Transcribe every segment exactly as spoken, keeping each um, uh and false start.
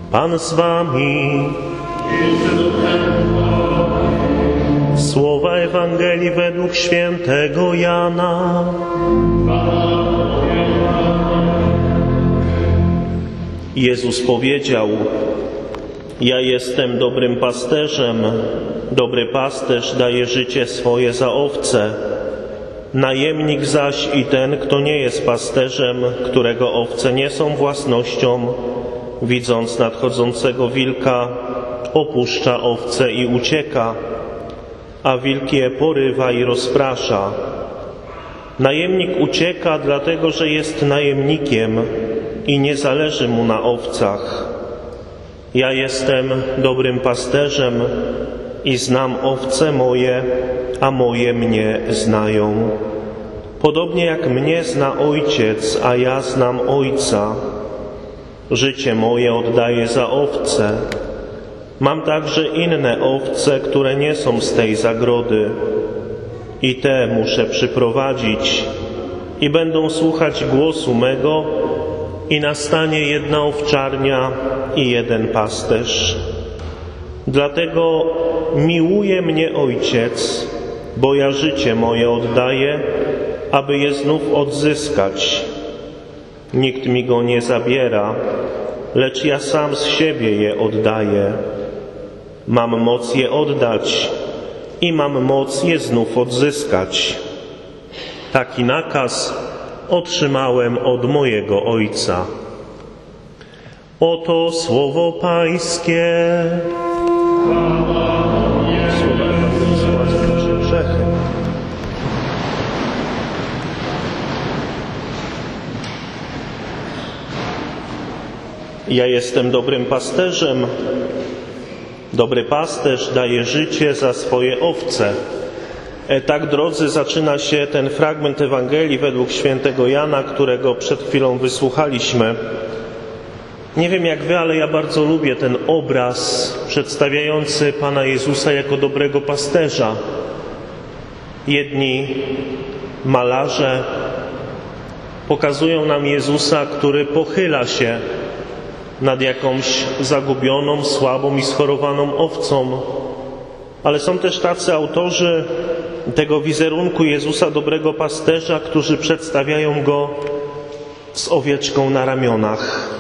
Pan z wami. Słowa Ewangelii według świętego Jana. Jezus powiedział: Ja jestem dobrym pasterzem. Dobry pasterz daje życie swoje za owce. Najemnik zaś i ten, kto nie jest pasterzem, którego owce nie są własnością, widząc nadchodzącego wilka, opuszcza owce i ucieka, a wilk je porywa i rozprasza. Najemnik ucieka, dlatego że jest najemnikiem i nie zależy mu na owcach. Ja jestem dobrym pasterzem i znam owce moje, a moje mnie znają. Podobnie jak mnie zna Ojciec, a ja znam Ojca. Życie moje oddaję za owce. Mam także inne owce, które nie są z tej zagrody. I te muszę przyprowadzić i będą słuchać głosu mego, i nastanie jedna owczarnia i jeden pasterz. Dlatego miłuje mnie Ojciec, bo ja życie moje oddaję, aby je znów odzyskać. Nikt mi go nie zabiera, lecz ja sam z siebie je oddaję. Mam moc je oddać i mam moc je znów odzyskać. Taki nakaz otrzymałem od mojego Ojca. Oto słowo Pańskie. Ja jestem dobrym pasterzem. Dobry pasterz daje życie za swoje owce. E, tak, drodzy, zaczyna się ten fragment Ewangelii według świętego Jana, którego przed chwilą wysłuchaliśmy. Nie wiem jak wy, ale ja bardzo lubię ten obraz przedstawiający Pana Jezusa jako dobrego pasterza. Jedni malarze pokazują nam Jezusa, który pochyla się nad jakąś zagubioną, słabą i schorowaną owcą. Ale są też tacy autorzy tego wizerunku Jezusa, dobrego pasterza, którzy przedstawiają Go z owieczką na ramionach.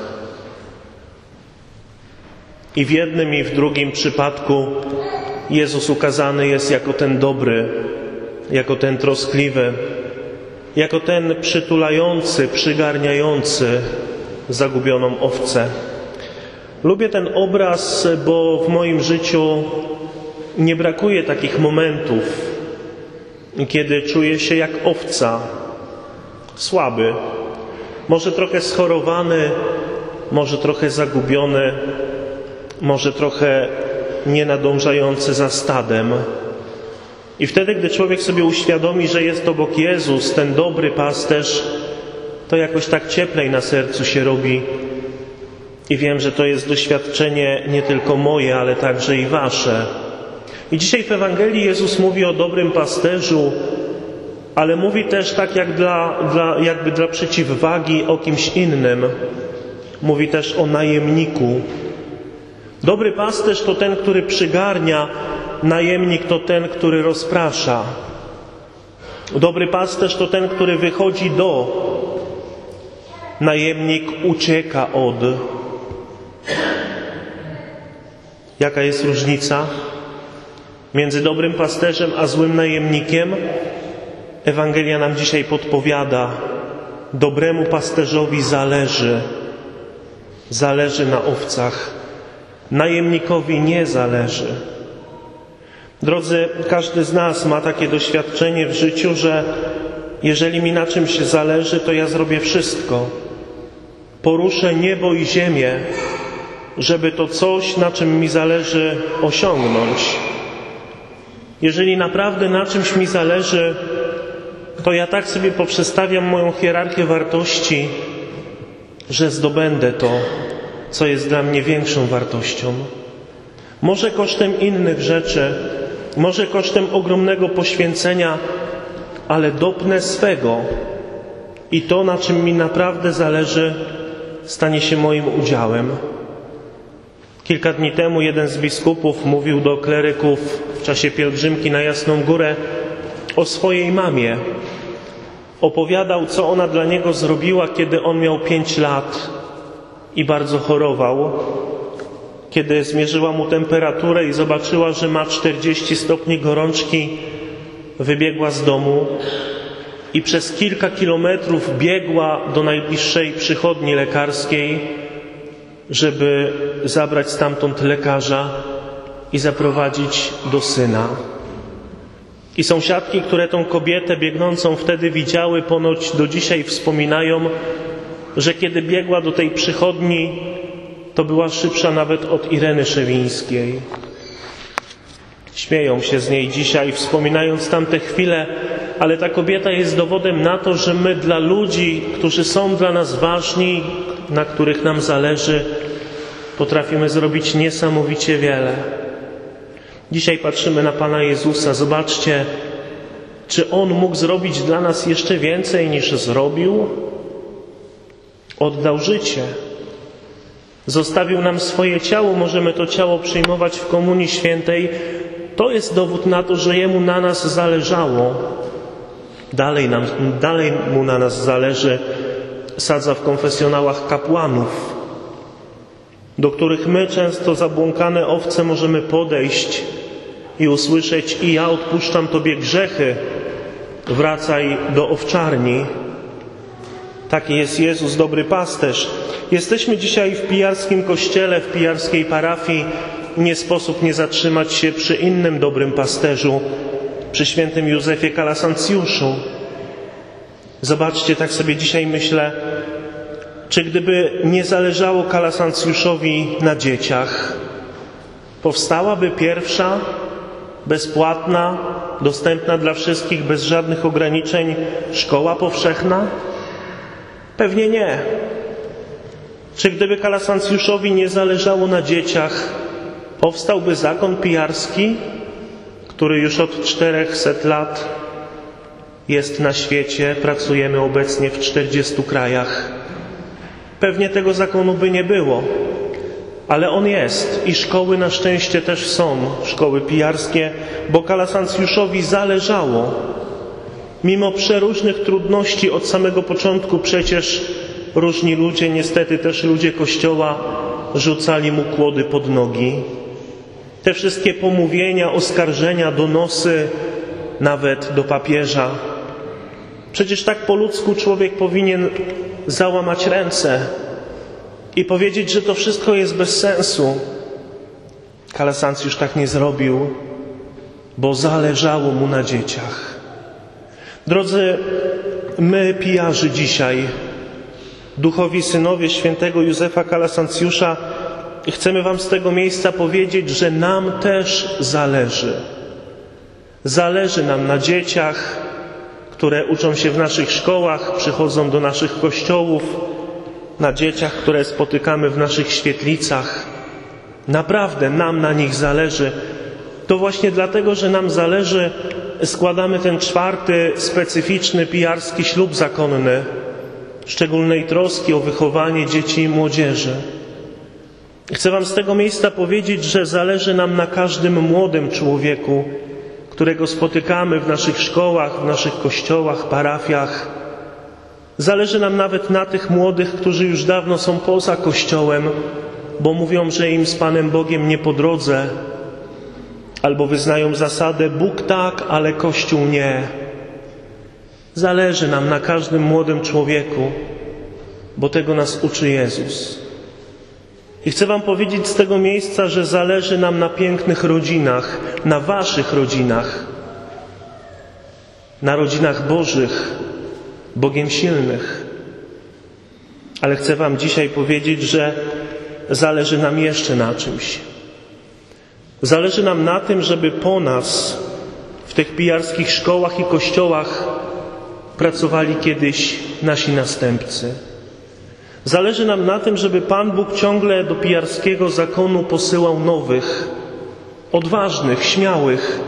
I w jednym i w drugim przypadku Jezus ukazany jest jako ten dobry, jako ten troskliwy, jako ten przytulający, przygarniający zagubioną owcę. Lubię ten obraz, bo w moim życiu nie brakuje takich momentów, kiedy czuję się jak owca, słaby, może trochę schorowany, może trochę zagubiony, może trochę nie nadążający za stadem. I wtedy, gdy człowiek sobie uświadomi, że jest obok Jezus, ten dobry pasterz, to jakoś tak cieplej na sercu się robi. I wiem, że to jest doświadczenie nie tylko moje, ale także i wasze. I dzisiaj w Ewangelii Jezus mówi o dobrym pasterzu, ale mówi też tak jak dla, dla, jakby dla przeciwwagi o kimś innym. Mówi też o najemniku. Dobry pasterz to ten, który przygarnia, najemnik to ten, który rozprasza. Dobry pasterz to ten, który wychodzi do, najemnik ucieka od. Jaka jest różnica między dobrym pasterzem a złym najemnikiem? Ewangelia nam dzisiaj podpowiada: dobremu pasterzowi zależy, zależy na owcach, najemnikowi nie zależy. Drodzy, każdy z nas ma takie doświadczenie w życiu, że jeżeli mi na czymś zależy, to ja zrobię wszystko. Poruszę niebo i ziemię, żeby to coś, na czym mi zależy, osiągnąć. Jeżeli naprawdę na czymś mi zależy, to ja tak sobie poprzestawiam moją hierarchię wartości, że zdobędę to, co jest dla mnie większą wartością. Może kosztem innych rzeczy, może kosztem ogromnego poświęcenia, ale dopnę swego i to, na czym mi naprawdę zależy, stanie się moim udziałem. Kilka dni temu jeden z biskupów mówił do kleryków w czasie pielgrzymki na Jasną Górę o swojej mamie. Opowiadał, co ona dla niego zrobiła, kiedy on miał pięć lat i bardzo chorował. Kiedy zmierzyła mu temperaturę i zobaczyła, że ma czterdzieści stopni gorączki, wybiegła z domu i przez kilka kilometrów biegła do najbliższej przychodni lekarskiej, żeby zabrać stamtąd lekarza i zaprowadzić do syna. I sąsiadki, które tą kobietę biegnącą wtedy widziały, ponoć do dzisiaj wspominają, że kiedy biegła do tej przychodni, to była szybsza nawet od Ireny Szewińskiej. Śmieją się z niej dzisiaj, wspominając tamte chwile, ale ta kobieta jest dowodem na to, że my dla ludzi, którzy są dla nas ważni, na których nam zależy, potrafimy zrobić niesamowicie wiele. Dzisiaj patrzymy na Pana Jezusa. Zobaczcie, czy On mógł zrobić dla nas jeszcze więcej niż zrobił? Oddał życie. Zostawił nam swoje ciało. Możemy to ciało przyjmować w Komunii Świętej. To jest dowód na to, że Jemu na nas zależało. Dalej, nam, dalej Mu na nas zależy. Sadza w konfesjonałach kapłanów, do których my, często zabłąkane owce, możemy podejść i usłyszeć: i ja odpuszczam Tobie grzechy, wracaj do owczarni. Taki jest Jezus, dobry pasterz. Jesteśmy dzisiaj w pijarskim kościele, w pijarskiej parafii. Nie sposób nie zatrzymać się przy innym dobrym pasterzu, przy świętym Józefie Kalasancjuszu. Zobaczcie, tak sobie dzisiaj myślę, czy gdyby nie zależało Kalasancjuszowi na dzieciach, powstałaby pierwsza, bezpłatna, dostępna dla wszystkich, bez żadnych ograniczeń szkoła powszechna? Pewnie nie. Czy gdyby Kalasancjuszowi nie zależało na dzieciach, powstałby zakon pijarski, który już od czterechset lat jest na świecie, pracujemy obecnie w czterdziestu krajach? Pewnie tego zakonu by nie było, ale on jest i szkoły na szczęście też są, szkoły pijarskie, bo Kalasancjuszowi zależało. Mimo przeróżnych trudności od samego początku przecież różni ludzie, niestety też ludzie Kościoła, rzucali mu kłody pod nogi. Te wszystkie pomówienia, oskarżenia, donosy, nawet do papieża. Przecież tak po ludzku człowiek powinien załamać ręce i powiedzieć, że to wszystko jest bez sensu. Kalasancjusz tak nie zrobił, bo zależało mu na dzieciach. Drodzy, my pijarzy dzisiaj, duchowi synowie świętego Józefa Kalasancjusza, chcemy wam z tego miejsca powiedzieć, że nam też zależy. Zależy nam na dzieciach, które uczą się w naszych szkołach, przychodzą do naszych kościołów, na dzieciach, które spotykamy w naszych świetlicach. Naprawdę nam na nich zależy. To właśnie dlatego, że nam zależy, składamy ten czwarty, specyficzny, pijarski ślub zakonny, szczególnej troski o wychowanie dzieci i młodzieży. Chcę wam z tego miejsca powiedzieć, że zależy nam na każdym młodym człowieku, którego spotykamy w naszych szkołach, w naszych kościołach, parafiach. Zależy nam nawet na tych młodych, którzy już dawno są poza Kościołem, bo mówią, że im z Panem Bogiem nie po drodze, albo wyznają zasadę: Bóg tak, ale Kościół nie. Zależy nam na każdym młodym człowieku, bo tego nas uczy Jezus. I chcę wam powiedzieć z tego miejsca, że zależy nam na pięknych rodzinach, na waszych rodzinach, na rodzinach Bożych, Bogiem silnych. Ale chcę wam dzisiaj powiedzieć, że zależy nam jeszcze na czymś. Zależy nam na tym, żeby po nas w tych pijarskich szkołach i kościołach pracowali kiedyś nasi następcy. Zależy nam na tym, żeby Pan Bóg ciągle do pijarskiego zakonu posyłał nowych, odważnych, śmiałych.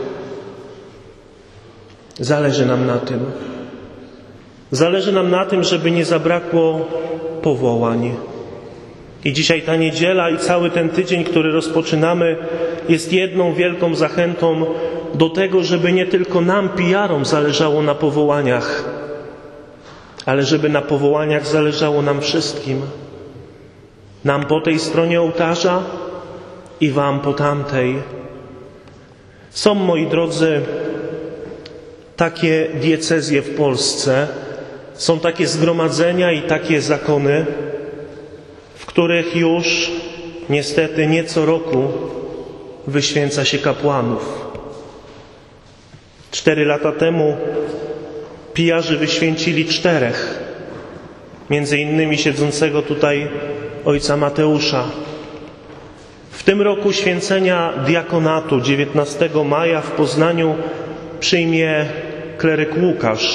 Zależy nam na tym. Zależy nam na tym, żeby nie zabrakło powołań. I dzisiaj ta niedziela i cały ten tydzień, który rozpoczynamy, jest jedną wielką zachętą do tego, żeby nie tylko nam, pijarom, zależało na powołaniach, ale żeby na powołaniach zależało nam wszystkim. Nam po tej stronie ołtarza i wam po tamtej. Są, moi drodzy, takie diecezje w Polsce, są takie zgromadzenia i takie zakony, w których już niestety nie co roku wyświęca się kapłanów. Cztery lata temu pijarzy wyświęcili czterech, między innymi siedzącego tutaj ojca Mateusza. W tym roku święcenia diakonatu dziewiętnastego maja w Poznaniu przyjmie kleryk Łukasz,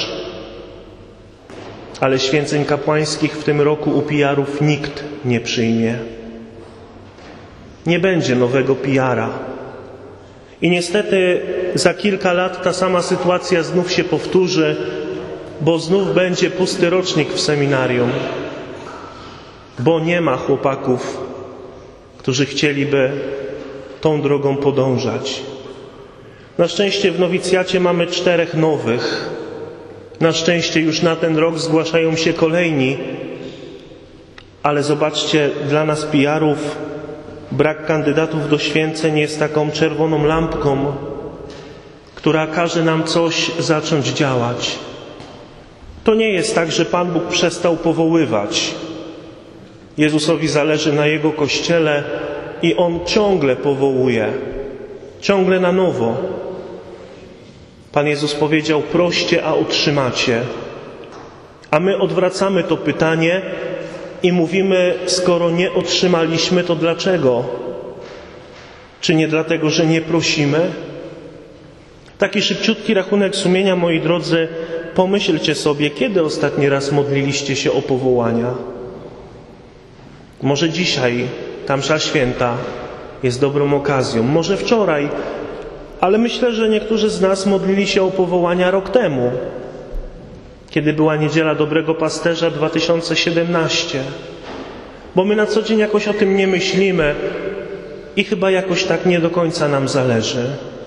ale święceń kapłańskich w tym roku u pijarów nikt nie przyjmie. Nie będzie nowego pijara. I niestety za kilka lat ta sama sytuacja znów się powtórzy, bo znów będzie pusty rocznik w seminarium, bo nie ma chłopaków, którzy chcieliby tą drogą podążać. Na szczęście w nowicjacie mamy czterech nowych. Na szczęście już na ten rok zgłaszają się kolejni, ale zobaczcie, dla nas pijarów brak kandydatów do święceń jest taką czerwoną lampką, która każe nam coś zacząć działać. To nie jest tak, że Pan Bóg przestał powoływać. Jezusowi zależy na Jego Kościele i On ciągle powołuje, ciągle na nowo. Pan Jezus powiedział: proście, a otrzymacie. A my odwracamy to pytanie i mówimy: skoro nie otrzymaliśmy, to dlaczego? Czy nie dlatego, że nie prosimy? Taki szybciutki rachunek sumienia, moi drodzy, pomyślcie sobie, kiedy ostatni raz modliliście się o powołania? Może dzisiaj ta msza święta jest dobrą okazją, może wczoraj, ale myślę, że niektórzy z nas modlili się o powołania rok temu, kiedy była Niedziela Dobrego Pasterza dwa tysiące siedemnaście. Bo my na co dzień jakoś o tym nie myślimy i chyba jakoś tak nie do końca nam zależy.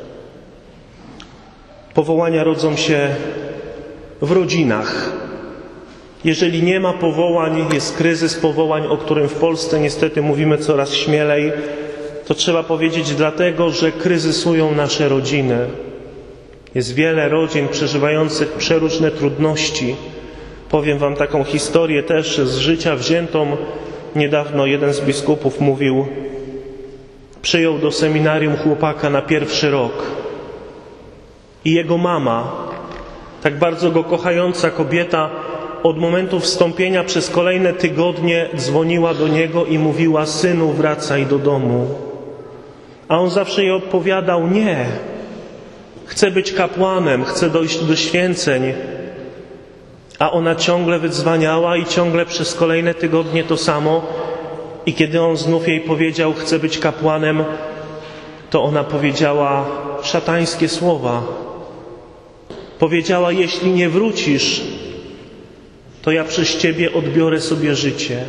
Powołania rodzą się w rodzinach. Jeżeli nie ma powołań, jest kryzys powołań, o którym w Polsce niestety mówimy coraz śmielej, to trzeba powiedzieć dlatego, że kryzysują nasze rodziny. Jest wiele rodzin przeżywających przeróżne trudności. Powiem wam taką historię też z życia wziętą. Niedawno jeden z biskupów mówił, przyjął do seminarium chłopaka na pierwszy rok i jego mama, tak bardzo go kochająca kobieta, od momentu wstąpienia przez kolejne tygodnie dzwoniła do niego i mówiła: synu, wracaj do domu. A on zawsze jej odpowiadał: nie, chcę być kapłanem, chcę dojść do święceń. A ona ciągle wydzwaniała i ciągle przez kolejne tygodnie to samo. I kiedy on znów jej powiedział: chcę być kapłanem, to ona powiedziała szatańskie słowa. Powiedziała: jeśli nie wrócisz, to ja przez ciebie odbiorę sobie życie.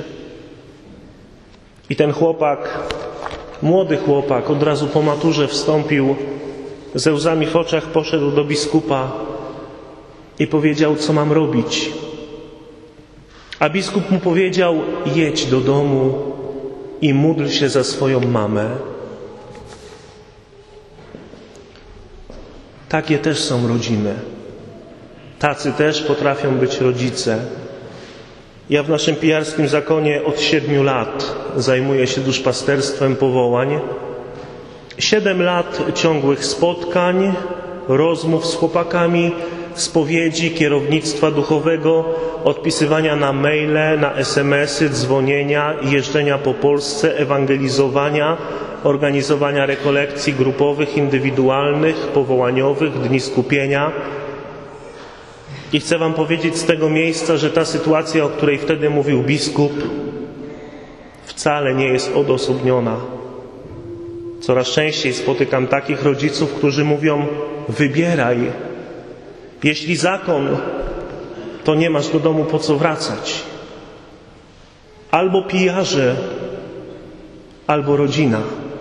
I ten chłopak, młody chłopak, od razu po maturze wstąpił, ze łzami w oczach poszedł do biskupa i powiedział: co mam robić? A biskup mu powiedział: jedź do domu i módl się za swoją mamę. Takie też są rodziny. Tacy też potrafią być rodzice. Ja w naszym pijarskim zakonie od siedmiu lat zajmuję się duszpasterstwem powołań. Siedem lat ciągłych spotkań, rozmów z chłopakami, spowiedzi, kierownictwa duchowego, odpisywania na maile, na es em esy, dzwonienia, jeżdżenia po Polsce, ewangelizowania, organizowania rekolekcji grupowych, indywidualnych, powołaniowych, dni skupienia. I chcę wam powiedzieć z tego miejsca, że ta sytuacja, o której wtedy mówił biskup, wcale nie jest odosobniona. Coraz częściej spotykam takich rodziców, którzy mówią: wybieraj. Jeśli zakon, to nie masz do domu po co wracać. Albo pijarze, albo rodzina.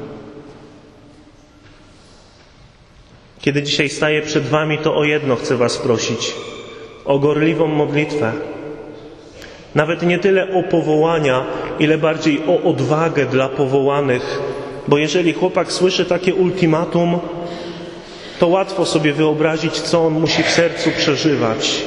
Kiedy dzisiaj staję przed wami, to o jedno chcę was prosić. O gorliwą modlitwę. Nawet nie tyle o powołania, ile bardziej o odwagę dla powołanych. Bo jeżeli chłopak słyszy takie ultimatum, to łatwo sobie wyobrazić, co on musi w sercu przeżywać.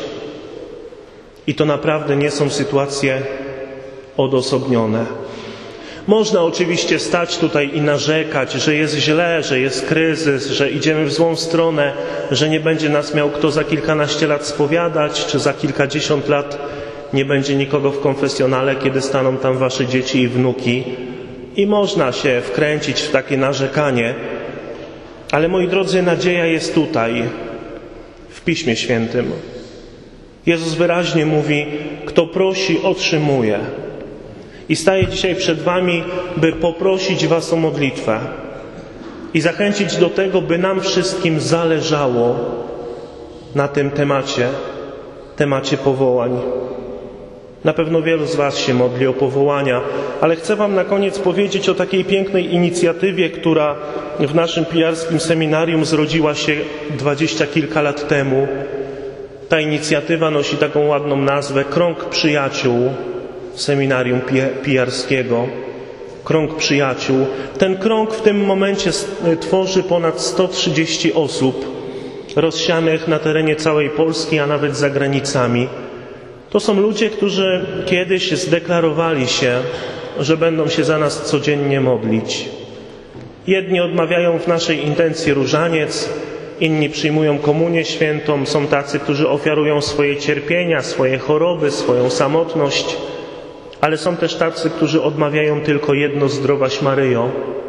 I to naprawdę nie są sytuacje odosobnione. Można oczywiście stać tutaj i narzekać, że jest źle, że jest kryzys, że idziemy w złą stronę, że nie będzie nas miał kto za kilkanaście lat spowiadać, czy za kilkadziesiąt lat nie będzie nikogo w konfesjonale, kiedy staną tam wasze dzieci i wnuki. I można się wkręcić w takie narzekanie. Ale moi drodzy, nadzieja jest tutaj, w Piśmie Świętym. Jezus wyraźnie mówi, kto prosi, otrzymuje. I staję dzisiaj przed wami, by poprosić was o modlitwę i zachęcić do tego, by nam wszystkim zależało na tym temacie, temacie powołań. Na pewno wielu z was się modli o powołania, ale chcę wam na koniec powiedzieć o takiej pięknej inicjatywie, która w naszym pijarskim seminarium zrodziła się dwadzieścia kilka lat temu. Ta inicjatywa nosi taką ładną nazwę Krąg Przyjaciół Seminarium Pijarskiego. Krąg Przyjaciół. Ten krąg w tym momencie tworzy ponad sto trzydzieści osób rozsianych na terenie całej Polski, a nawet za granicami. To są ludzie, którzy kiedyś zdeklarowali się, że będą się za nas codziennie modlić. Jedni odmawiają w naszej intencji różaniec, inni przyjmują komunię świętą, są tacy, którzy ofiarują swoje cierpienia, swoje choroby, swoją samotność, ale są też tacy, którzy odmawiają tylko jedno: Zdrowaś Maryjo.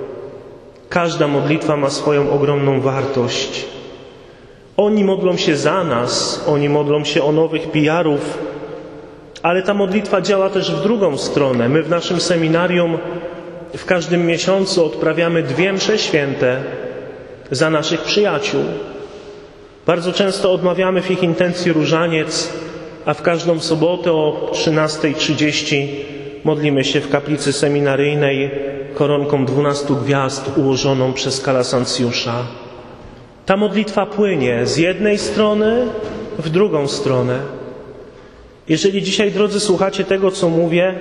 Każda modlitwa ma swoją ogromną wartość. Oni modlą się za nas, oni modlą się o nowych pijarów, ale ta modlitwa działa też w drugą stronę. My w naszym seminarium w każdym miesiącu odprawiamy dwie msze święte za naszych przyjaciół. Bardzo często odmawiamy w ich intencji różaniec, a w każdą sobotę o trzynasta trzydzieści modlimy się w kaplicy seminaryjnej koronką dwunastu gwiazd ułożoną przez Kalasancjusza. Ta modlitwa płynie z jednej strony w drugą stronę. Jeżeli dzisiaj, drodzy, słuchacie tego, co mówię,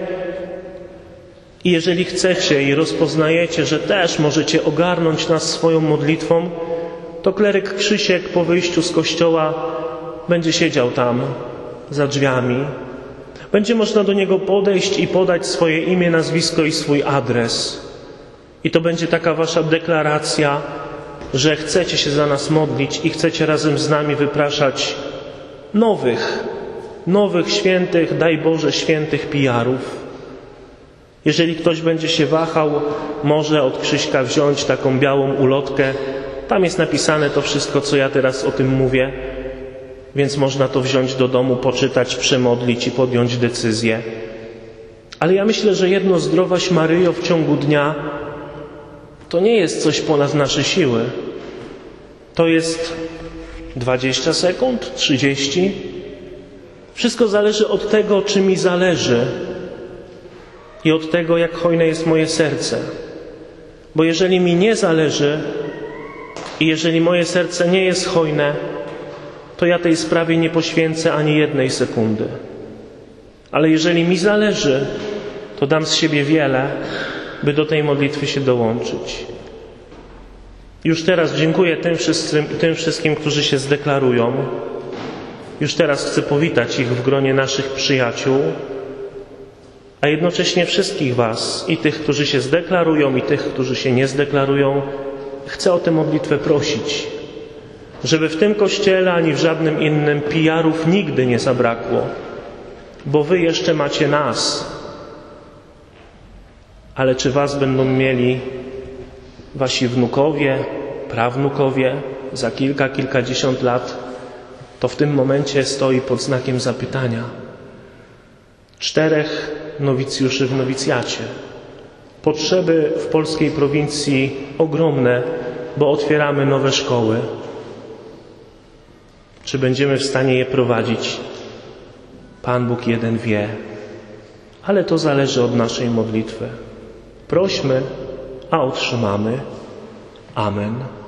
i jeżeli chcecie i rozpoznajecie, że też możecie ogarnąć nas swoją modlitwą, to kleryk Krzysiek po wyjściu z kościoła będzie siedział tam za drzwiami. Będzie można do niego podejść i podać swoje imię, nazwisko i swój adres. I to będzie taka wasza deklaracja, że chcecie się za nas modlić i chcecie razem z nami wypraszać nowych, nowych świętych, daj Boże, świętych pijarów. Jeżeli ktoś będzie się wahał, może od Krzyśka wziąć taką białą ulotkę. Tam jest napisane to wszystko, co ja teraz o tym mówię, więc można to wziąć do domu, poczytać, przemodlić i podjąć decyzję. Ale ja myślę, że jedno Zdrowaś Maryjo w ciągu dnia to nie jest coś ponad nasze siły. To jest dwadzieścia sekund, trzydzieści. Wszystko zależy od tego, czy mi zależy i od tego, jak hojne jest moje serce. Bo jeżeli mi nie zależy i jeżeli moje serce nie jest hojne, to ja tej sprawie nie poświęcę ani jednej sekundy. Ale jeżeli mi zależy, to dam z siebie wiele, by do tej modlitwy się dołączyć. Już teraz dziękuję tym wszystkim, tym wszystkim, którzy się zdeklarują. Już teraz chcę powitać ich w gronie naszych przyjaciół, a jednocześnie wszystkich was, i tych, którzy się zdeklarują, i tych, którzy się nie zdeklarują, chcę o tę modlitwę prosić, żeby w tym kościele ani w żadnym innym pijarów nigdy nie zabrakło, bo wy jeszcze macie nas. Ale czy was będą mieli wasi wnukowie, prawnukowie za kilka, kilkadziesiąt lat, to w tym momencie stoi pod znakiem zapytania. Czterech nowicjuszy w nowicjacie. Potrzeby w polskiej prowincji ogromne, bo otwieramy nowe szkoły. Czy będziemy w stanie je prowadzić? Pan Bóg jeden wie. Ale to zależy od naszej modlitwy. Prośmy a otrzymamy. Amen.